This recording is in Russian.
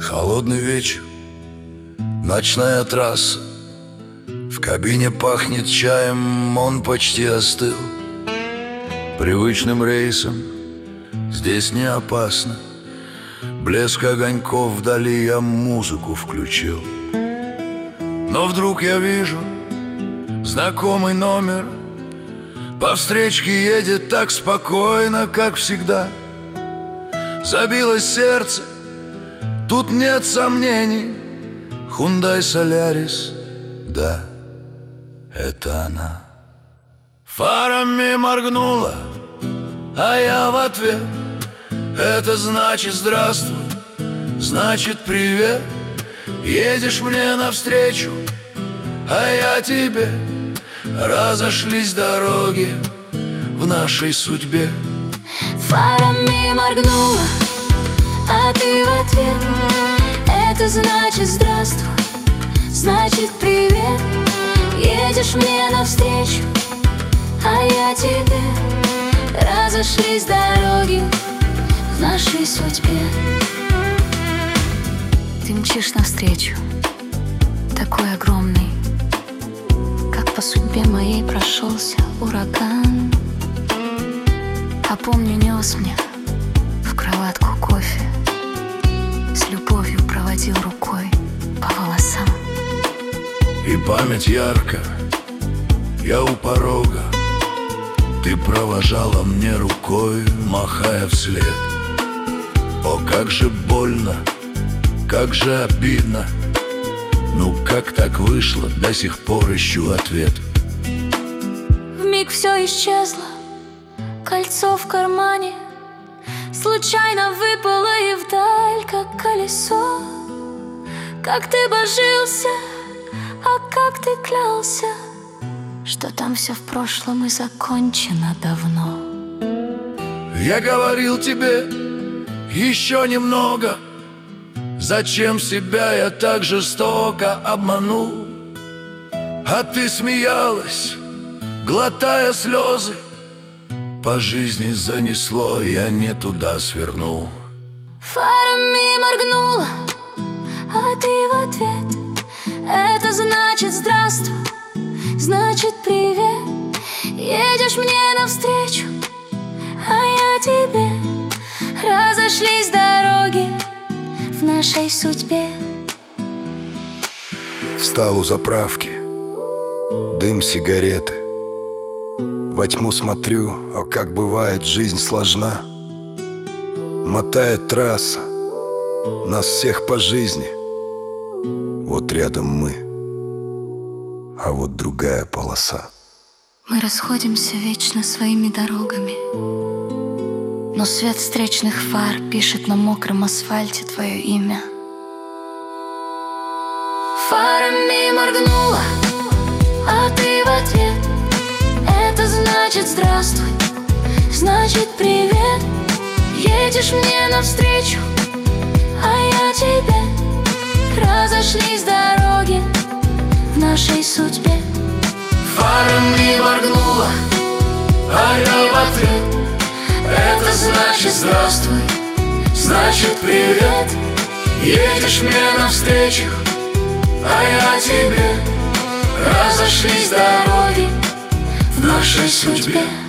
Холодный вечер, ночная трасса. В кабине пахнет чаем, он почти остыл. Привычным рейсом здесь не опасно. Блеск огоньков вдали, я музыку включил. Но вдруг я вижу знакомый номер. По встречке едет так спокойно, как всегда. Забилось сердце, тут нет сомнений. Hyundai Solaris, да, это она. Фарами моргнула, а я в ответ. Это значит здравствуй, значит привет. Едешь мне навстречу, а я тебе. Разошлись дороги в нашей судьбе. Фарами моргнула, а ты в ответ. Это значит здравствуй, значит привет. Едешь мне навстречу, а я тебе. Разошлись дороги в нашей судьбе. Ты мчишь навстречу, такой огромный, как по судьбе моей прошелся ураган. А помню, нес мне в кроватку кофе, с любовью проводил рукой по волосам. И память ярко, я у порога. Ты провожала мне рукой, махая вслед. О, как же больно, как же обидно. Ну как так вышло, до сих пор ищу ответ. Вмиг все исчезло, кольцо в кармане случайно выпало и вдаль, как колесо. Как ты божился, а как ты клялся, что там все в прошлом и закончено давно. Я говорил тебе еще немного. Зачем себя я так жестоко обманул? А ты смеялась, глотая слезы. По жизни занесло, я не туда свернул. Фарами моргнула, а ты в ответ. Это значит здравствуй, значит привет. Едешь мне навстречу, а я тебе. Разошлись дороги в нашей судьбе. Встал у заправки, дым сигареты. Во тьму смотрю, а как бывает, жизнь сложна. Мотает трасса нас всех по жизни. Вот рядом мы, а вот другая полоса. Мы расходимся вечно своими дорогами, но свет встречных фар пишет на мокром асфальте твое имя. Фарами моргнула, а ты в ответ. Это значит здравствуй, значит привет. Едешь мне навстречу, а я тебе. Разошлись дороги в нашей судьбе. Фарами моргнула, а я в ответ. Это значит здравствуй, значит привет. Едешь мне навстречу, а я тебе. Разошлись дороги в нашей судьбе.